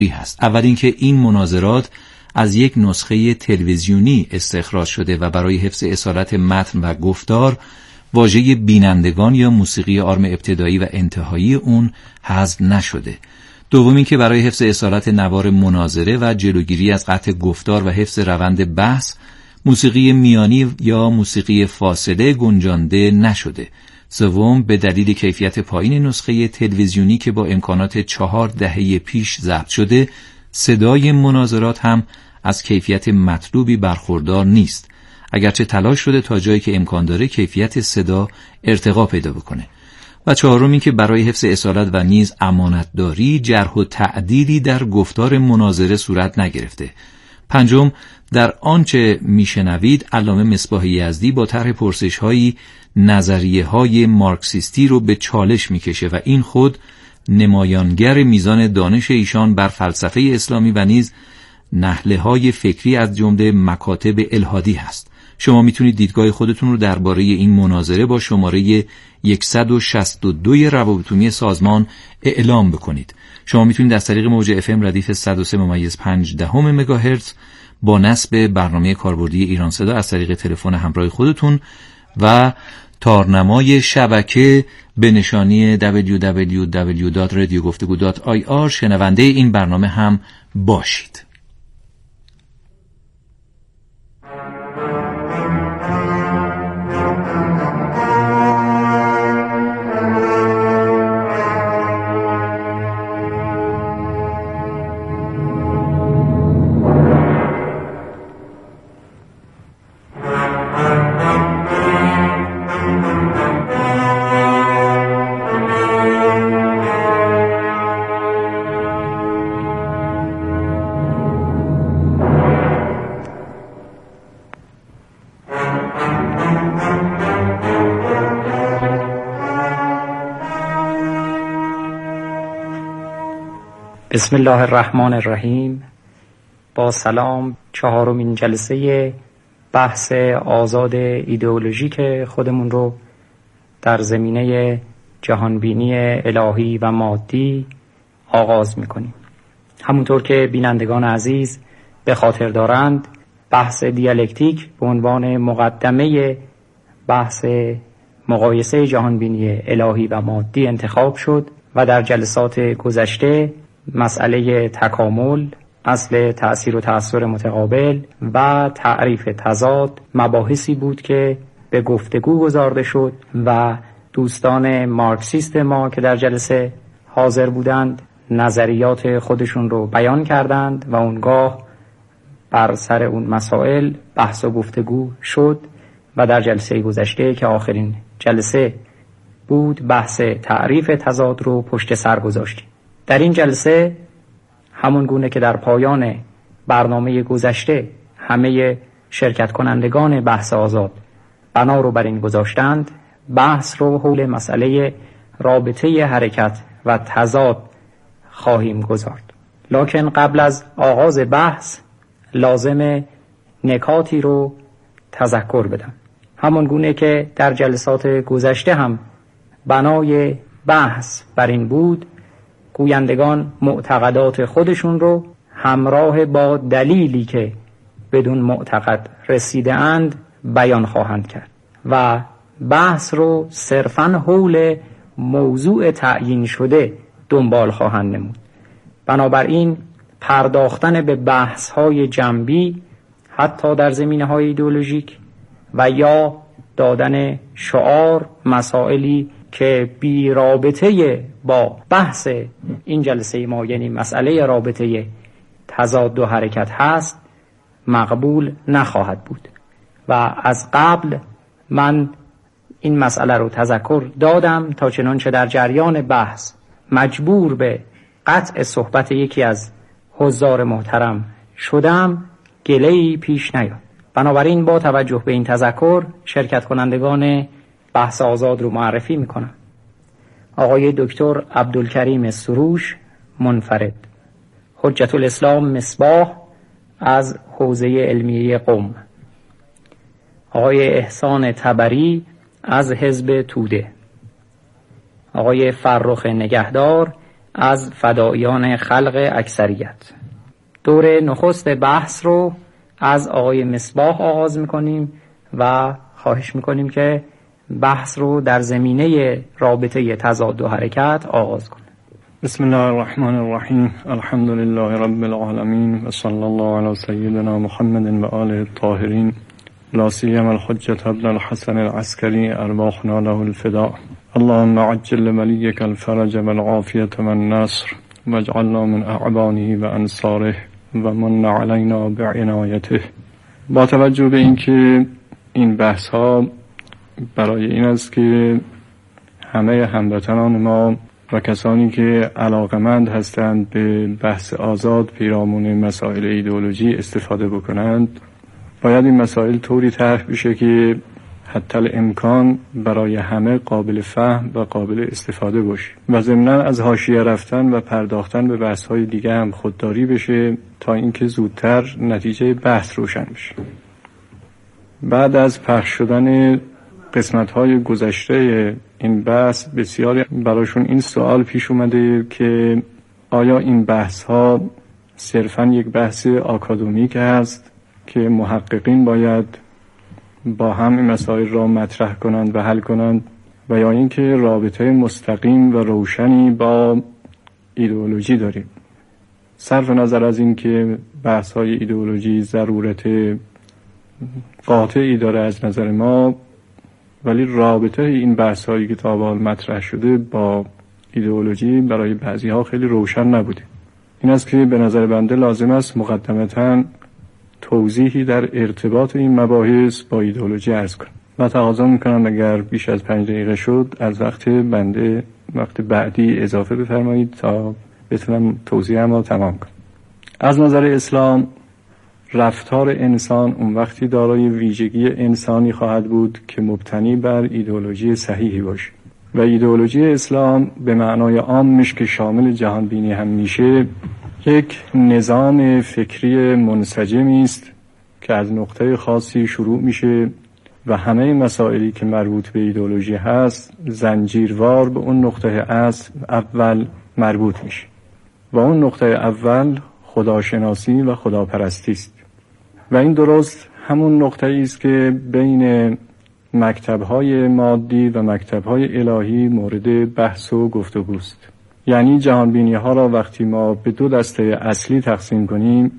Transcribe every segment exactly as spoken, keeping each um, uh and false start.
هست. اول اینکه این مناظرات از یک نسخه تلویزیونی استخراج شده و برای حفظ اصالت متن و گفتار واژه بینندگان یا موسیقی آرم ابتدایی و انتهایی اون حذف نشده. دوم اینکه برای حفظ اصالت نوار مناظره و جلوگیری از قطع گفتار و حفظ روند بحث موسیقی میانی یا موسیقی فاصله گنجانده نشده. سوم، به دلیل کیفیت پایین نسخه تلویزیونی که با امکانات چهار دهه پیش ضبط شده، صدای مناظرات هم از کیفیت مطلوبی برخوردار نیست، اگرچه تلاش شده تا جایی که امکان داره کیفیت صدا ارتقا پیدا بکنه. و چهارم این که برای حفظ اصالت و نیز امانتداری جرح و تعدیلی در گفتار مناظره صورت نگرفته. پنجم، در آنچه میشنوید علامه مصباح یزدی با طرح پرسش‌هایی نظریه‌های مارکسیستی رو به چالش میکشه و این خود نمایانگر میزان دانش ایشان بر فلسفه اسلامی و نیز نحله‌های فکری از جمله مکاتب الحادی هست. شما میتونید دیدگاه خودتون رو درباره این مناظره با شماره صد و شصت و دو روابط عمومی سازمان اعلام بکنید. شما میتونید از طریق موج اف ام ردیف صد و سه ممیز پنج دهم مگاهرتز با نصب برنامه کاربردی ایران صدا از طریق تلفن همراه خودتون و تارنمای شبکه به نشانی دبلیو دبلیو دبلیو دات رادیو گفتگو دات آی آر شنونده این برنامه هم باشید. بسم الله الرحمن الرحیم. با سلام، چهارمین جلسه بحث آزاد ایدئولوژیک خودمون رو در زمینه جهانبینی الهی و مادی آغاز میکنیم. همونطور که بینندگان عزیز به خاطر دارند، بحث دیالکتیک به عنوان مقدمه بحث مقایسه جهانبینی الهی و مادی انتخاب شد و در جلسات گذشته مسئله تکامل، اصل تأثیر و تأثیر متقابل و تعریف تضاد مباحثی بود که به گفتگو گذارده شد و دوستان مارکسیست ما که در جلسه حاضر بودند نظریات خودشون رو بیان کردند و اونگاه بر سر اون مسائل بحث و گفتگو شد و در جلسه گذشته که آخرین جلسه بود بحث تعریف تضاد رو پشت سر گذاشتیم. در این جلسه همون گونه که در پایان برنامه گذشته همه شرکت کنندگان بحث آزاد بنا رو بر این گذاشتند، بحث رو حول مسئله رابطه حرکت و تضاد خواهیم گذارد. لکن قبل از آغاز بحث لازم نکاتی رو تذکر بدم. همون گونه که در جلسات گذشته هم بنای بحث بر این بود گویندگان معتقدات خودشون رو همراه با دلیلی که بدون معتقد رسیده اند بیان خواهند کرد و بحث رو صرفاً حول موضوع تعیین شده دنبال خواهند نمود. بنابراین پرداختن به بحث‌های جنبی حتی در زمینه‌های ایدئولوژیک و یا دادن شعار مسائلی که بی رابطه با بحث این جلسه ما یعنی مسئله رابطه تضاد و حرکت هست مقبول نخواهد بود و از قبل من این مسئله رو تذکر دادم تا چنانچه در جریان بحث مجبور به قطع صحبت یکی از حضار محترم شدم گله‌ای پیش نیاد. بنابراین با توجه به این تذکر شرکت کنندگان بحث آزاد رو معرفی میکنم. آقای دکتر عبدالکریم سروش منفرد، حجت الاسلام مصباح از حوزه علمیه قم، آقای احسان تبری از حزب توده، آقای فرخ نگهدار از فداییان خلق اکثریت. دور نخست بحث رو از آقای مصباح آغاز میکنیم و خواهش میکنیم که بحث رو در زمینه رابطه تضاد و حرکت آغاز کنه. بسم الله الرحمن الرحیم. الحمد لله رب العالمین و صلی الله علی سیدنا محمد و آله الطاهرین، لا سیما الحجة ابن الحسن العسکری ارواحنا له الفداء. اللهم عجل ولیک الفرج والعافیة والنصر واجعلنا من اعوانه و انصاره و من علینا بعنایته. با توجه به اینکه این بحث ها برای این است که همه هموطنان ما و کسانی که علاقمند هستند به بحث آزاد پیرامون مسائل ایدئولوژی استفاده بکنند، باید این مسائل طوری طرح بشه که حتی الامکان برای همه قابل فهم و قابل استفاده باشه و ضمناً از حاشیه رفتن و پرداختن به بحث‌های دیگه هم خودداری بشه تا اینکه زودتر نتیجه بحث روشن بشه. بعد از پخش شدن قسمت‌های گذشته این بحث، بسیاری براشون این سوال پیش اومده که آیا این بحث‌ها صرفاً یک بحث آکادمیک هست که محققین باید با هم این مسائل را مطرح کنند و حل کنند، و یا اینکه رابطه مستقیم و روشنی با ایدئولوژی داریم؟ صرف نظر از این که بحث‌های ایدئولوژی ضرورت قاطعی داره از نظر ما، ولی رابطه این بحث‌هایی که تا به حال مطرح شده با ایدئولوژی برای بعضی‌ها خیلی روشن نبوده. این است که به نظر بنده لازم است مقدمتاً توضیحی در ارتباط این مباحث با ایدئولوژی عرض کنم. من تقاضا میکنم اگر بیش از پنج دقیقه شد از وقت بنده وقت بعدی اضافه بفرمایید تا بتونم توضیحم رو تمام کنم. از نظر اسلام رفتار انسان اون وقتی دارای ویژگی انسانی خواهد بود که مبتنی بر ایدئولوژی صحیحی باشه، و ایدئولوژی اسلام به معنای عامش که شامل جهانبینی هم میشه یک نظام فکری منسجمی است که از نقطه خاصی شروع میشه و همه مسائلی که مربوط به ایدئولوژی هست زنجیروار به اون نقطه اصل اول مربوط میشه، و اون نقطه اول خداشناسی و خداپرستی است. و این درست همون نقطه‌ای است که بین مکتب‌های مادی و مکتب‌های الهی مورد بحث و گفتگوست. یعنی جهانبینی‌ها را وقتی ما به دو دسته اصلی تقسیم کنیم،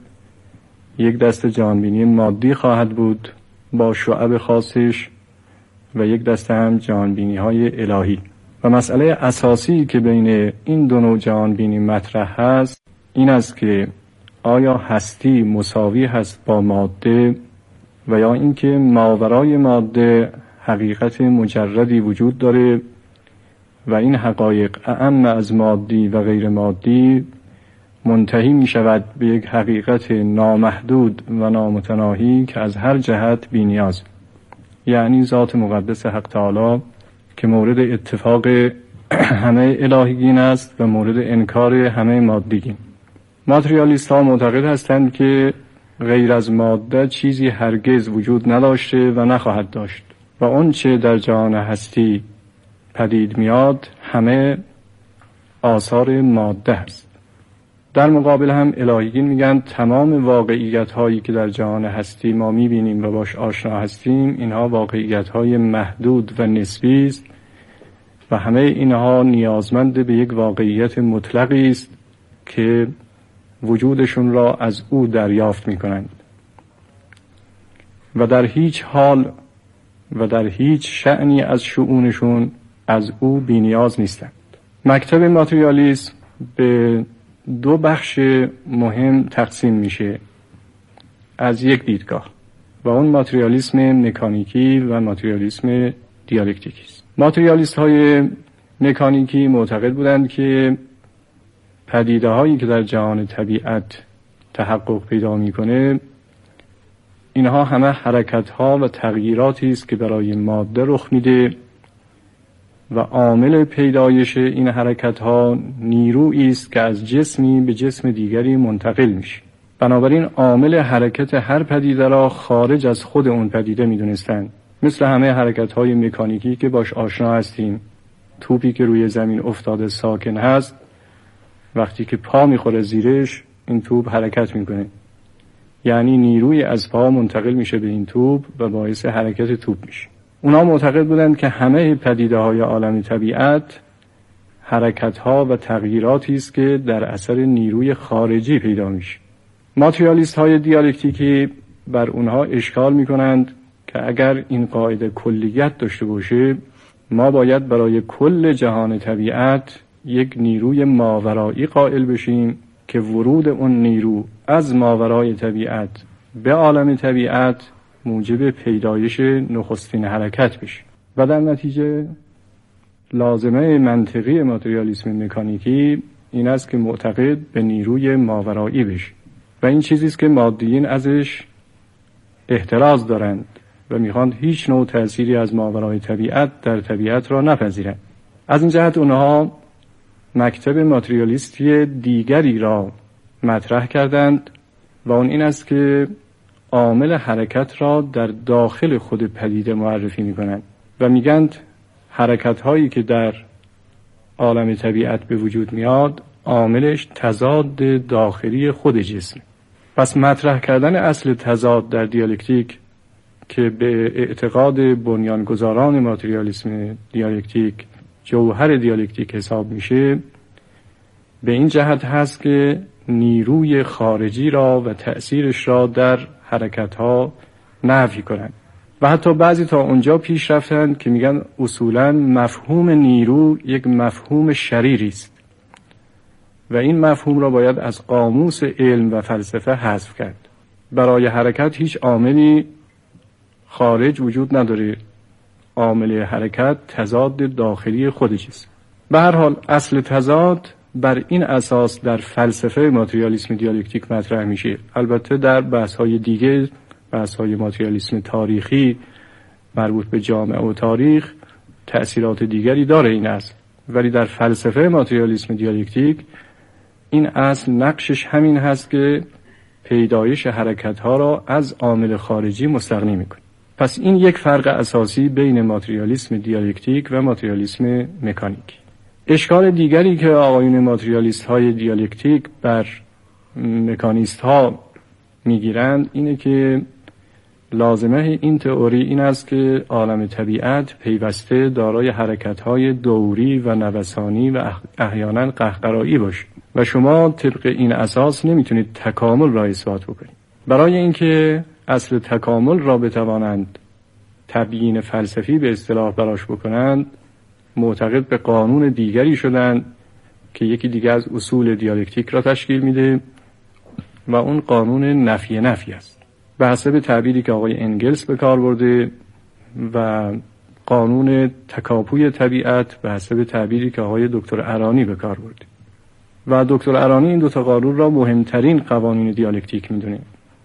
یک دسته جهانبینی مادی خواهد بود با شعب خاصش و یک دسته هم جهانبینی‌های الهی. و مسئله اساسی که بین این دو نوع جهانبینی مطرح هست این است که آیا هستی مساوی هست با ماده، و یا اینکه ماورای ماده حقیقت مجردی وجود داره و این حقایق اعم از مادی و غیر مادی منتهی می شود به یک حقیقت نامحدود و نامتناهی که از هر جهت بی نیاز، یعنی ذات مقدس حق تعالی که مورد اتفاق همه الهیین است و مورد انکار همه مادیین. ماتریالیست ها معتقد هستند که غیر از ماده چیزی هرگز وجود نداشته و نخواهد داشت و اون چه در جهان هستی پدید میاد همه آثار ماده است. در مقابل هم الهیین میگن تمام واقعیت هایی که در جهان هستی ما میبینیم و باش آشنا هستیم اینها واقعیت های محدود و نسبی است و همه اینها نیازمند به یک واقعیت مطلقی است که وجودشون را از او دریافت میکنند و در هیچ حال و در هیچ شأنی از شؤونشون از او بی نیاز نیستند. مکتب ماتریالیسم به دو بخش مهم تقسیم میشه از یک دیدگاه، و اون ماتریالیسم مکانیکی و ماتریالیسم دیالکتیکی است. ماتریالیست های مکانیکی معتقد بودند که پدیده هایی که در جهان طبیعت تحقق پیدا میکنه اینها همه حرکت ها و تغییراتی است که برای ماده رخ میده و عامل پیدایش این حرکت ها نیرویی است که از جسمی به جسم دیگری منتقل میشه. بنابراین عامل حرکت هر پدیده را خارج از خود اون پدیده میدونستند، مثل همه حرکت های مکانیکی که باش آشنا هستیم. توپی که روی زمین افتاده ساکن هست وقتی که پا میخوره زیرش این توپ حرکت میکنه، یعنی نیروی از پا منتقل میشه به این توپ و باعث حرکت توپ میشه. اونا معتقد بودند که همه پدیده های عالم طبیعت حرکت ها و تغییراتی است که در اثر نیروی خارجی پیدا میشه. ماتریالیست های دیالکتیکی بر اونها اشکال میکنند که اگر این قاعده کلیت داشته باشه، ما باید برای کل جهان طبیعت یک نیروی ماورایی قائل بشیم که ورود اون نیرو از ماورای طبیعت به عالم طبیعت موجب پیدایش نخستین حرکت بشه و در نتیجه لازمه منطقی ماتریالیسم مکانیکی این است که معتقد به نیروی ماورایی بشه و این چیزی است که مادیین ازش احتراز دارند و میخواند هیچ نوع تأثیری از ماورای طبیعت در طبیعت را نپذیرند. از این جهت اونها مکتب ماتریالیستی دیگری را مطرح کردند و اون این است که عامل حرکت را در داخل خود پدیده معرفی میکنند و میگند حرکت هایی که در عالم طبیعت به وجود میاد عاملش تضاد داخلی خود جسم. پس مطرح کردن اصل تضاد در دیالکتیک که به اعتقاد بنیانگذاران ماتریالیسم دیالکتیک جوهر دیالکتیک حساب میشه، به این جهت هست که نیروی خارجی را و تأثیرش را در حرکت‌ها نفی کنند و حتی بعضی تا اونجا پیش رفتند که میگن اصولاً مفهوم نیرو یک مفهوم شریری است و این مفهوم را باید از قاموس علم و فلسفه حذف کرد. برای حرکت هیچ عاملی خارج وجود نداره، عامل حرکت تضاد داخلی خودش است. به هر حال اصل تضاد بر این اساس در فلسفه ماتریالیسم دیالکتیک مطرح میشه. البته در بحث‌های دیگه، بحث‌های ماتریالیسم تاریخی مربوط به جامعه و تاریخ تأثیرات دیگری داره این اصل، ولی در فلسفه ماتریالیسم دیالکتیک این اصل نقشش همین هست که پیدایش حرکت‌ها را از عامل خارجی مستغنی میکنه. پس این یک فرق اساسی بین ماتریالیسم دیالکتیک و ماتریالیسم مکانیک. اشکال دیگری که آقایون ماتریالیست های دیالکتیک بر مکانیست ها میگیرند اینه که لازمه این تئوری این است که عالم طبیعت پیوسته دارای حرکت های دوری و نوسانی و احیانا قهقرایی باشه و شما طبق این اساس نمیتونید تکامل را اثبات بکنید. برای اینکه اصل تکامل را بتوانند تبیین فلسفی به اصطلاح براش بکنند، معتقد به قانون دیگری شدند که یکی دیگه از اصول دیالکتیک را تشکیل میده و اون قانون نفی نفی است، به حسب تعبیری که آقای انگلس به کار برده، و قانون تکاپوی طبیعت به حسب تعبیری که آقای دکتر ارانی به کار برده. و دکتر ارانی این دو تا قانون را مهمترین قوانین دیالکتیک میدونه.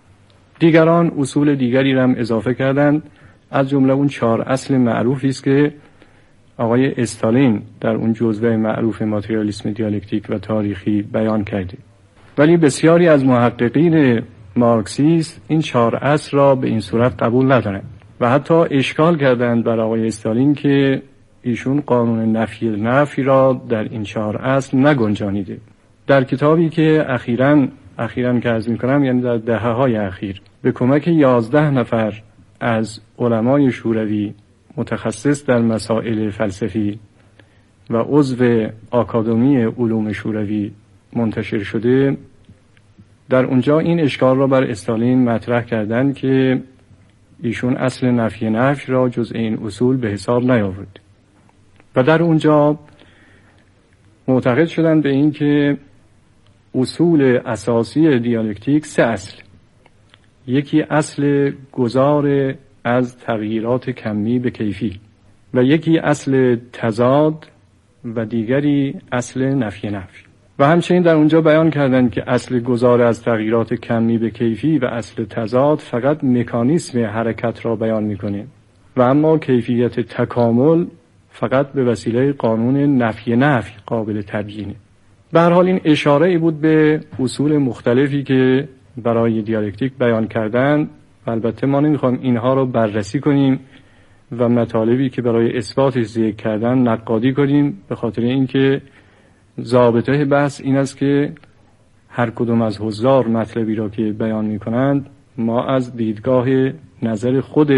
دیگران اصول دیگری را هم اضافه کردند، از جمله اون چهار اصل معروفی است که آقای استالین در اون جزوه معروف ماتریالیسم دیالکتیک و تاریخی بیان کرده. ولی بسیاری از محققین مارکسیست این چهار اصل را به این صورت قبول ندارند و حتی اشکال کردند بر آقای استالین که ایشون قانون نفی نفی را در این چهار اصل نگنجانیده. در کتابی که اخیراً اخیراً که عرض می‌کنم یعنی در دهه‌های اخیر به کمک یازده نفر از علمای شوروی متخصص در مسائل فلسفی و عضو آکادمی علوم شوروی منتشر شده، در اونجا این اشکال را بر استالین مطرح کردند که ایشون اصل نفی نفی را جز این اصول به حساب نیاورد و در اونجا معتقد شدند به این که اصول اساسی دیالکتیک سه اصل، یکی اصل گذار از تغییرات کمی به کیفی و یکی اصل تضاد و دیگری اصل نفی نفی. و همچنین در اونجا بیان کردند که اصل گذار از تغییرات کمی به کیفی و اصل تضاد فقط مکانیسم حرکت را بیان میکنه و اما کیفیت تکامل فقط به وسیله قانون نفی نفی قابل تبیینه. به هر حال این اشاره ای بود به اصول مختلفی که برای دیالکتیک بیان کردن. البته ما نمیخوایم اینها رو بررسی کنیم و مطالبی که برای اثباتش ذکر کردن نقادی کنیم، به خاطر اینکه ضابطه بحث این است که هر کدوم از حضار مطلبی را که بیان می کنند ما از دیدگاه نظر خود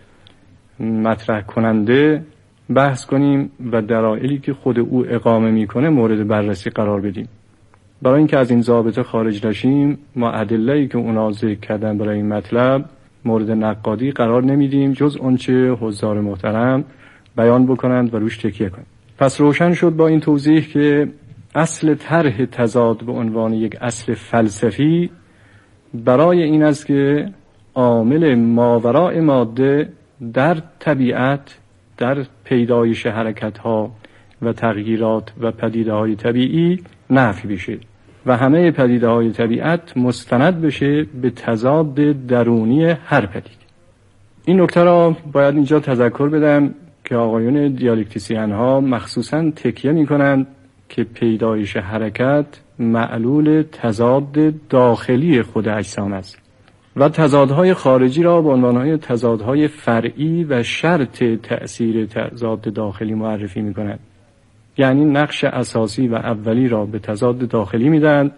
مطرح کننده بحث کنیم و دلایلی که خود او اقامه میکنه مورد بررسی قرار بدیم. برای اینکه از این ضابطه خارج نشیم ما ادله‌ای که اونا ذکر کردن برای این مطلب مورد نقادی قرار نمیدیم جز آنچه حضار محترم بیان بکنند و روش تکیه کنند. پس روشن شد با این توضیح که اصل طرح تضاد به عنوان یک اصل فلسفی برای این است که عامل ماوراء ماده در طبیعت، در پیدایش حرکت‌ها و تغییرات و پدیده‌های طبیعی نفی بشه و همه پدیده‌های طبیعت مستند بشه به تضاد درونی هر پدیده. این نکته را باید اینجا تذکر بدم که آقایون دیالکتیسیان ها مخصوصاً تکیه می‌کنند که پیدایش حرکت معلول تضاد داخلی خود اجسام است و تضادهای خارجی را به عنوانهای تضادهای فرعی و شرط تأثیر تضاد داخلی معرفی می‌کنند. یعنی نقش اساسی و اولی را به تضاد داخلی میدن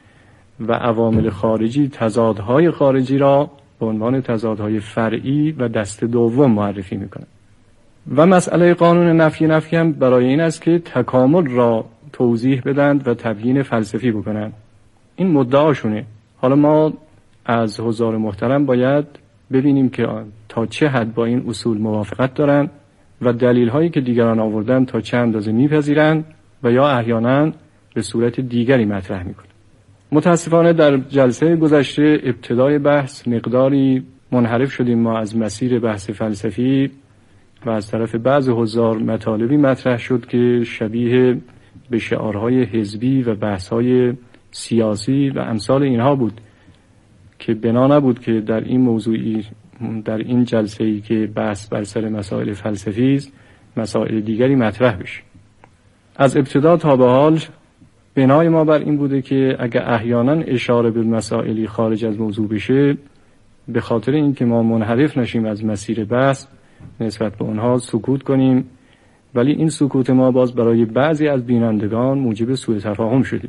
و عوامل خارجی تضادهای خارجی را به عنوان تضادهای فرعی و دست دوم معرفی میکنند. و مسئله قانون نفی نفی هم برای این است که تکامل را توضیح بدند و تبیین فلسفی بکنند. این مدعاشونه. حالا ما از حضار محترم باید ببینیم که تا چه حد با این اصول موافقت دارند و دلیل هایی که دیگران آوردن تا چه اندازه میپذیرند و یا احیانا به صورت دیگری مطرح میکنند. متاسفانه در جلسه گذشته ابتدای بحث مقداری منحرف شدیم ما از مسیر بحث فلسفی و از طرف بعض حضار مطالبی مطرح شد که شبیه به شعارهای حزبی و بحثهای سیاسی و امثال اینها بود که بنا نبود که در این موضوعی در این جلسه‌ای که بحث بر سر مسائل فلسفی است مسائل دیگری مطرح بشه. از ابتدا تا به حال بنای ما بر این بوده که اگر احیانا اشاره به مسائلی خارج از موضوع بشه به خاطر اینکه ما منحرف نشیم از مسیر بحث نسبت به اونها سکوت کنیم، ولی این سکوت ما باز برای بعضی از بینندگان موجب سوء تفاهم شده.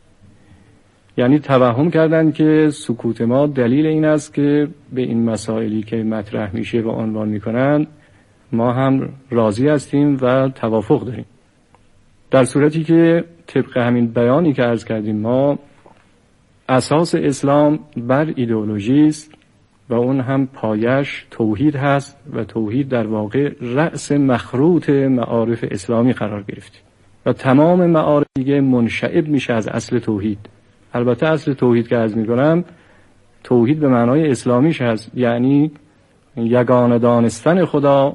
یعنی توهم کردن که سکوت ما دلیل این است که به این مسائلی که مطرح میشه و عنوان میکنن ما هم راضی هستیم و توافق داریم، در صورتی که طبق همین بیانی که عرض کردیم ما اساس اسلام بر ایدئولوژی است و اون هم پایش توحید هست و توحید در واقع رأس مخروط معارف اسلامی قرار گرفته و تمام معارف دیگه منشعب میشه از اصل توحید. البته اصل توحید که عرض میکنم توحید به معنای اسلامیش هست، یعنی یگانه دانستن خدا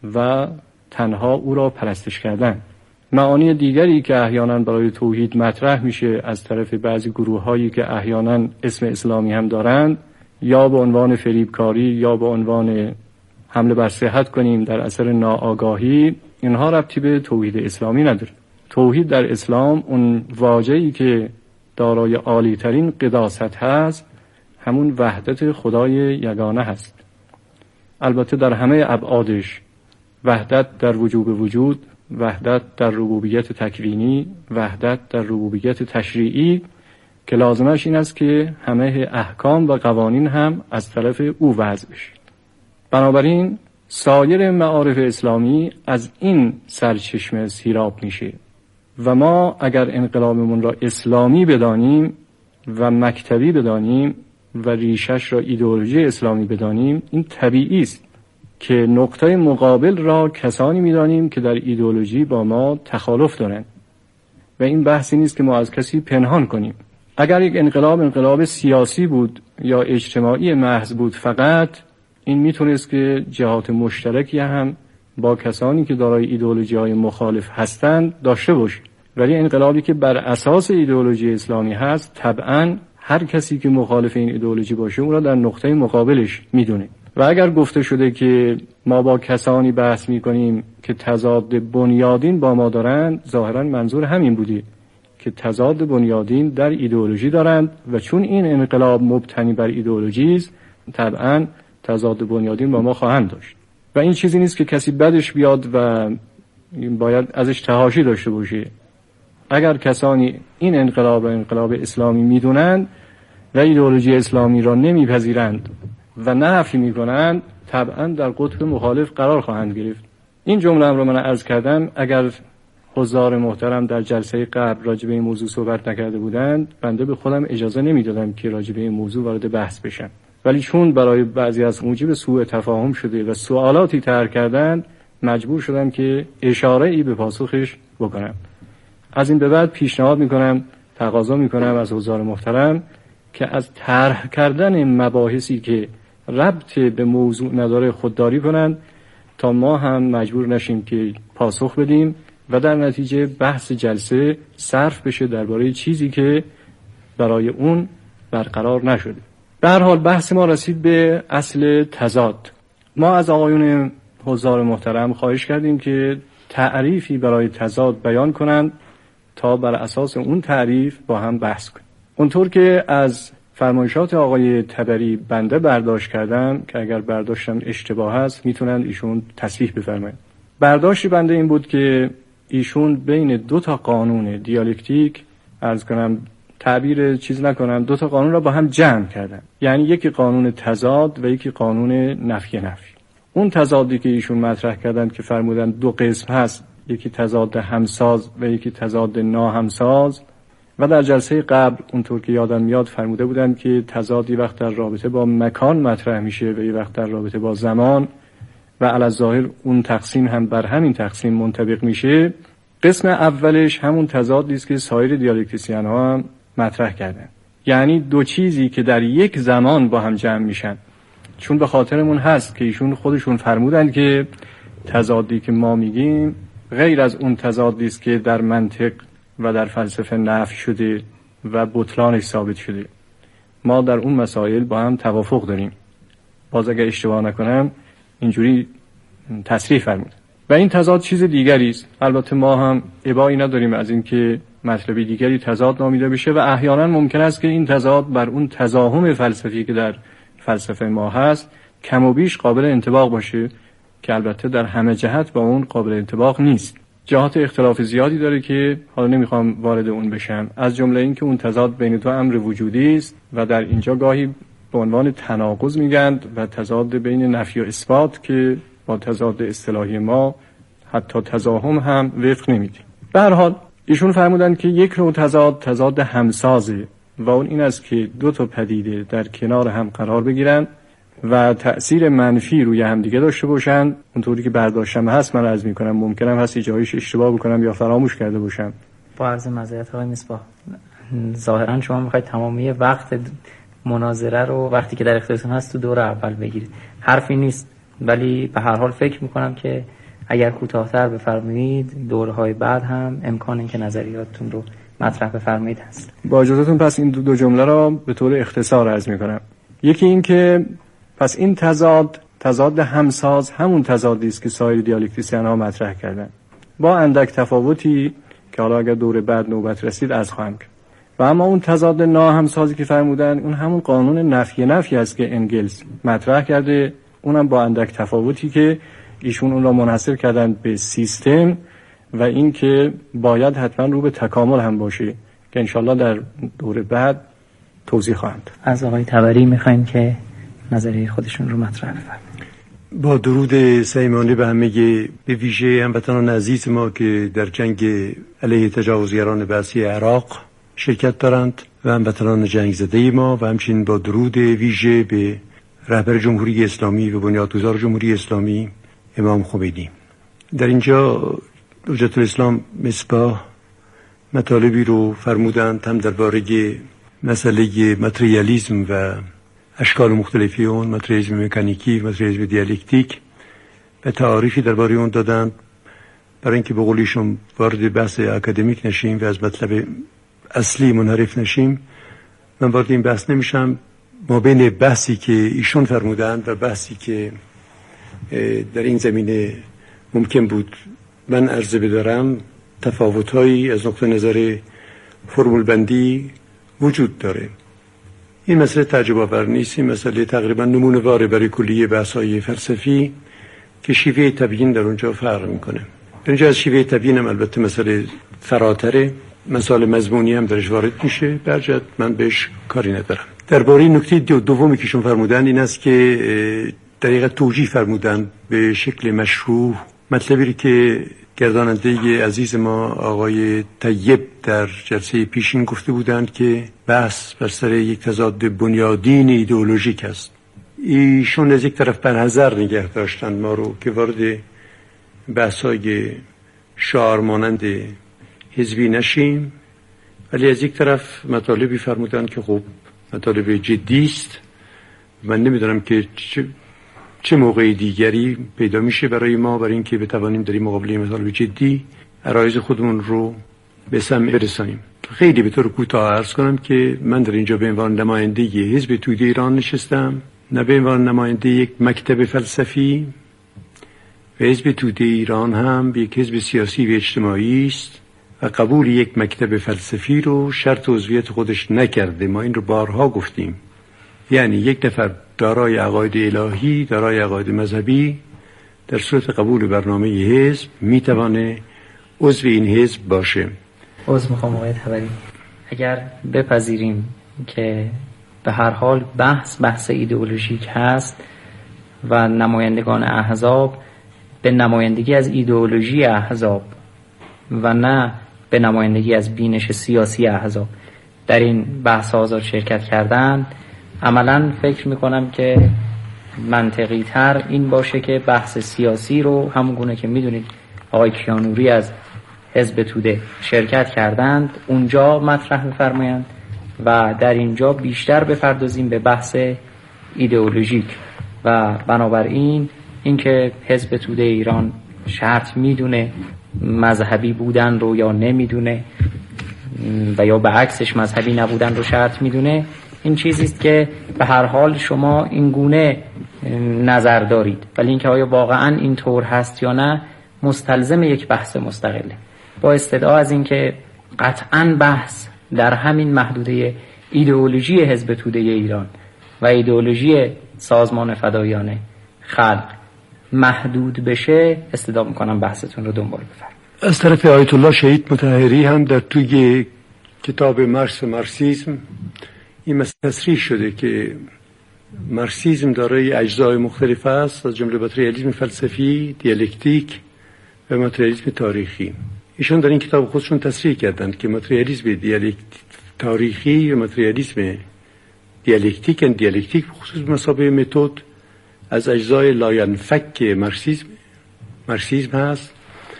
و تنها او را پرستش کردن. معانی دیگری که احیانا برای توحید مطرح میشه از طرف بعضی گروه هایی که احیانا اسم اسلامی هم دارند، یا به عنوان فریبکاری یا به عنوان حمله بر صحت کنیم در اثر ناآگاهی، اینها ربطی به توحید اسلامی نداره. توحید در اسلام اون واژه‌ای که دارای عالی ترین قداست هست همون وحدت خدای یگانه هست. البته در همه ابعادش، وحدت در وجوب وجود، وحدت در ربوبیت تکوینی، وحدت در ربوبیت تشریعی که لازمش این است که همه احکام و قوانین هم از طرف او وضع بشه. بنابراین سایر معارف اسلامی از این سرچشمه سیراب میشه و ما اگر انقلابمون را اسلامی بدانیم و مکتبی بدانیم و ریشش را ایدئولوژی اسلامی بدانیم، این طبیعی است که نقطه مقابل را کسانی میدانیم که در ایدئولوژی با ما تخالف دارند و این بحثی نیست که ما از کسی پنهان کنیم. اگر یک انقلاب انقلاب سیاسی بود یا اجتماعی محض بود فقط، این میتونست که جهات مشترکی هم با کسانی که دارای ایدئولوژی‌های مخالف هستند داشته باشه، ولی انقلابی که بر اساس ایدئولوژی اسلامی هست طبعاً هر کسی که مخالف این ایدئولوژی باشه اون را در نقطه مقابلش میدونه. و اگر گفته شده که ما با کسانی بحث میکنیم که تضاد بنیادین با ما دارند، ظاهراً منظور همین بوده که تضاد بنیادین در ایدئولوژی دارند و چون این انقلاب مبتنی بر ایدئولوژی است طبعاً تضاد بنیادین با ما خواهند داشت و این چیزی نیست که کسی بدش بیاد و باید ازش تحاشی داشته باشه. اگر کسانی این انقلاب و انقلاب اسلامی میدونند و ایدئولوژی اسلامی را نمیپذیرند و نفی میکنند، طبعا در قطب مخالف قرار خواهند گرفت. این جمله رو من عرض کردم. اگر حضار محترم در جلسه قبل راجع به این موضوع صحبت نکرده بودند، بنده به خودم اجازه نمیدادم که راجع به این موضوع وارد بحث بشم، ولی چون برای بعضی از موجب سوء تفاهم شده و سوالاتی طرح کردند، مجبور شدم که اشاره ای به پاسخش بکنم. از این به بعد پیشنهاد میکنم، تقاضا میکنم از حضار محترم که از طرح کردن مباحثی که ربط به موضوع نداره خودداری کنند تا ما هم مجبور نشیم که پاسخ بدیم و در نتیجه بحث جلسه صرف بشه درباره چیزی که برای اون برقرار نشده. به هر حال بحث ما رسید به اصل تضاد. ما از آقایون حضار محترم خواهش کردیم که تعریفی برای تضاد بیان کنند تا بر اساس اون تعریف با هم بحث کنیم. اونطور که از فرمایشات آقای تبری بنده برداشت کردم که اگر برداشتم اشتباه هست میتونن ایشون تصحیح بفرمایند. برداشت بنده این بود که ایشون بین دو تا قانون دیالکتیک، عرض کنم تعبیر چیز نکنم، دو تا قانون را با هم جمع کردن. یعنی یکی قانون تضاد و یکی قانون نفی نفی. اون تضادی که ایشون مطرح کردن که فرمودن دو قسم هست، یکی تضاد همساز و یکی تضاد ناهمساز، و در جلسه قبل اونطور که یادم میاد فرموده بودن که تضاد یه وقت در رابطه با مکان مطرح میشه و یه وقت در رابطه با زمان و علی الظاهر اون تقسیم هم بر همین تقسیم منطبق میشه. قسم اولش همون تضادی است که سایر دیالکتیسیان ها هم مطرح کردن، یعنی دو چیزی که در یک زمان با هم جمع میشن. چون به خاطرمون هست که ایشون خودشون فرمودن که تضادی که ما میگیم غیر از اون تضادی است که در منطق و در فلسفه نفی شده و بطلانش ثابت شده. ما در اون مسائل با هم توافق داریم. باز اگر اشتباه نکنم اینجوری تصریح فرمود. و این تضاد چیز دیگری است. البته ما هم ابایی نداریم از این که مطلبی دیگری تضاد نامیده بشه و احیانا ممکن است که این تضاد بر اون تزاحم فلسفی که در فلسفه ما هست کم و بیش قابل انطباق باشه که البته در همه جهت با اون قابل انطباق نیست. جهات اختلاف زیادی داره که حالا نمیخوام وارد اون بشم، از جمله این که اون تضاد بین دو امر وجودی است و در اینجا گاهی به عنوان تناقض میگند و تضاد بین نفی و اثبات که با تضاد اصطلاحی ما حتی تزاحم هم وفق نمیده. به هر حال ایشون فرمودند که یک نوع تضاد تضاد همسازه و اون این است که دو تا پدیده در کنار هم قرار بگیرن و تأثیر منفی روی هم دیگه داشته باشن. اونطوری که برداشتم هست، من عرض میکنم ممکنم هست جایش اشتباه بکنم یا فراموش کرده باشم. با عرض معذرت آقای مصباح، ظاهرا شما میخواید تمامی وقت مناظره رو وقتی که در اختیارتون هست تو دور اول بگیرید. حرفی نیست، ولی به هر حال فکر میکنم که اگر کوتاه‌تر بفرمایید دورهای بعد هم امکان اینکه نظریاتتون رو مطرح بفرمایید هست. با اجازهتون پس این دو, دو جمله را به طور اختصار عرض میکنم. یکی این که پس این تضاد تضاد همساز همون تضادی است که سایر دیالکتیسیان ها مطرح کردن، با اندک تفاوتی که حالا اگر دور بعد نوبت رسید از خواهم کرد. و اما اون تضاد ناهمسازی که فرمودن اون همون قانون نفی نفی است که انگلز مطرح کرده، اونم با اندک تفاوتی که ایشون اون را منحصر کردن به سیستم و این که باید حتما رو به تکامل هم باشه که انشالله در دور بعد توضیح خواهم داد. از آقای تبری میخوایم که نظریه خودشون رو مطرح بفرمایید. با درود صمیمانه به همه، به ویژه هموطنان عزیز ما که در جنگ علیه تجاوزگران بعثی عراق شرکت دارند و هموطنان جنگ زده ما، و همچنین با درود ویژه به رهبر جمهوری اسلامی و بنیادگذار جمهوری اسلامی امام خمینی. در اینجا حجت الاسلام مصباح مطالبی رو فرمودند هم درباره مسئله ماتریالیسم و اشکال مختلفی اون، ماتریالیسم مکانیکی، ماتریالیسم دیالکتیک، و تعاریفی درباره اون دادند. برای اینکه به قولیشون وارد بحث اکادمیک نشیم و از مطلب اصلی منحرف نشیم، من وارد این بحث نمیشم. ما بین بحثی که ایشون فرمودند و بحثی که در این زمینه ممکن بود من عرضه بدارم تفاوت‌هایی از نقطه نظر فرمول بندی وجود داره. این مسئله تعجب آور نیست، این مسئله تقریبا نمونه واره برای کلیه بحث‌های فلسفی که شیوه تبیین در اونجا فرق میکنه. در اینجا از شیوه تبیین هم البته مسئله فراتره. مسائل مضمونی هم درش وارد میشه، برجت من بهش کاری ندارم. درباره نکته دومی که شما فرمودن این است که دقیقاً توجیه فرمودن به شکل مشروع مطلبی که گرداننده عزیز ما آقای طیب در جلسه پیشین گفته بودند که بحث بر سر یک تضاد بنیادین ایدئولوژیک است. ایشون از یک طرف برحذر نگه داشتند ما رو که وارد بحث‌های شعار مانند حزبی نشیم، ولی از یک طرف مطالبی فرمودند که خب مطالب جدی است. من نمیدونم که چه, چه موقع دیگری پیدا میشه برای ما برای اینکه بتوانیم در این مقابله مطالب جدی عرایض خودمون رو به سمع برسانیم. خیلی به طور کوتاه عرض کنم که من در اینجا به عنوان نماینده حزب توده ایران نشستم، نه به عنوان نماینده یک مکتب فلسفی. و حزب توده ایران هم یک حزب سیاسی و اجتماعی است و قبول یک مکتب فلسفی رو شرط عضویت خودش نکرده. ما این رو بارها گفتیم. یعنی یک نفر دارای عقاید الهی، دارای عقاید مذهبی در صورت قبول برنامه حزب میتوانه عضو این حزب باشه. عضو میخوام آقای طبری، اگر بپذیریم که به هر حال بحث بحث ایدئولوژیک هست و نمایندگان احزاب به نمایندگی از ایدئولوژی احزاب و نه به نمایندگی از بینش سیاسی احزاب در این بحث آزاد شرکت کردن، عملاً فکر میکنم که منطقی تر این باشه که بحث سیاسی رو همون گونه که میدونید آقای کیانوری از حزب توده شرکت کردند اونجا مطرح بفرمایند و در اینجا بیشتر بپردازیم به بحث ایدئولوژیک. و بنابراین اینکه حزب توده ایران شرط میدونه مذهبی بودن رو یا نمیدونه و یا به عکسش مذهبی نبودن رو شرط میدونه، این چیزی است که به هر حال شما این گونه نظر دارید، ولی اینکه آیا واقعا این طور هست یا نه مستلزم یک بحث مستقله. با استدعا از اینکه قطعاً بحث در همین محدوده ایدئولوژی حزب توده ایران و ایدئولوژی سازمان فدایان خلق محدود بشه، استدعا میکنم بحثتون رو دنبال بفرمایید. از طرف آیت الله شهید مطهری هم در توی کتاب مارکس و مارکسیسم این مسئله تصریح شده که مارکسیسم دارای اجزای مختلف است، از جمله ماتریالیسم فلسفی، دیالکتیک و ماتریالیسم تاریخی. ایشون در این کتاب خودشون تصریح کردند که ماتریالیسم دیالکت تاریخی و ماتریالیسم دیالکتیک ان دیالکتیک بخصوص مسابقه متد از اجزای لاینفک مارکسیسم مارکسیسم هست،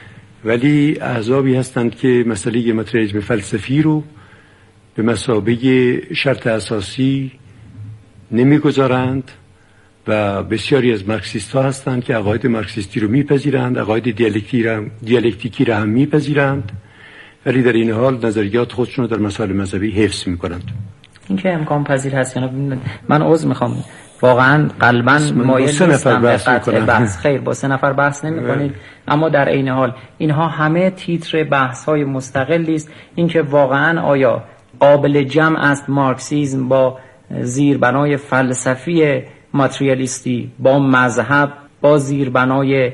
ولی احزابی هستند که مسئله ماتریالیسم فلسفی رو به مثابه شرط اساسی نمیگذارند و بسیاری از مارکسیست ها هستند که عقاید مارکسیستی رو میپذیرند، عقاید دیالکتیکی را دیالکتیکی را هم میپذیرند، ولی در این حال نظریات خودشون رو در مسائل مذهبی حفظ میکنند. این که امکان پذیر هست یا نه؟ من عذر میخوام، واقعا قلباً مایل نیستم به قطع بحث. خیر، با سه نفر بحث نمی کنید، اما در عین حال اینها همه تیتر بحث های مستقلی است. اینکه واقعا آیا قابل جمع است مارکسیسم با زیربنای فلسفی ماتریالیستی با مذهب با زیربنای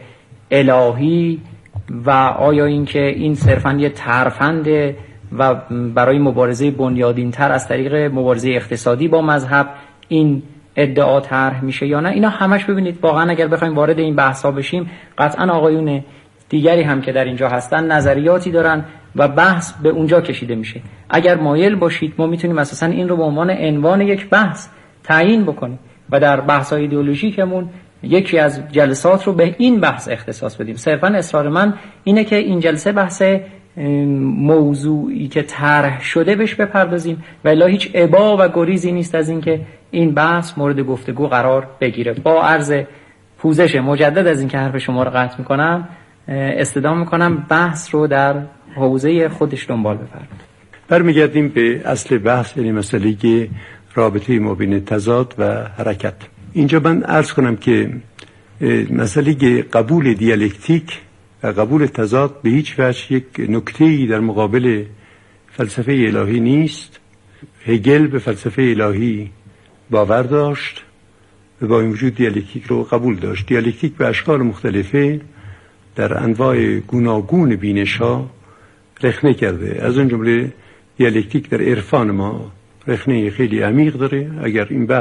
الهی، و آیا اینکه این صرفاً یه ترفنده و برای مبارزه بنیادین تر از طریق مبارزه اقتصادی با مذهب این ادعا طرح میشه یا نه؟ اینا همش ببینید واقعا اگر بخوایم وارد این بحث ها بشیم، قطعا آقایون دیگری هم که در اینجا هستن نظریاتی دارن و بحث به اونجا کشیده میشه. اگر مایل باشید ما میتونیم اساسا این رو به عنوان عنوان یک بحث تعیین بکنیم و در بحث های ایدئولوژیکمون یکی از جلسات رو به این بحث اختصاص بدیم. صرفا اصرار من اینه که این جلسه بحث موضوعی که طرح شده بهش بپردازیم و الا هیچ ابا و گریزی نیست از اینکه این بحث مورد گفتگو قرار بگیره. با عرض پوزش مجدد از اینکه حرف شما رو قطع میکنم، استدعا میکنم بحث رو در حوزه خودش دنبال بفرمایید. برمیگردیم به اصل بحث، یعنی مسئله رابطه ما بین تضاد و حرکت. اینجا من عرض کنم که مسئله قبول دیالکتیک و قبول تضاد به هیچ وجه یک نکته‌ای در مقابل فلسفه الهی نیست. هگل به فلسفه الهی باور داشت و با این وجود دیالکتیک رو قبول داشت. دیالکتیک به اشکال مختلفه در انواع گوناگون بینش‌ها رخنه کرده. از اون جمله دیالکتیک در عرفان ما رخنه خیلی عمیق داره. اگر این بحث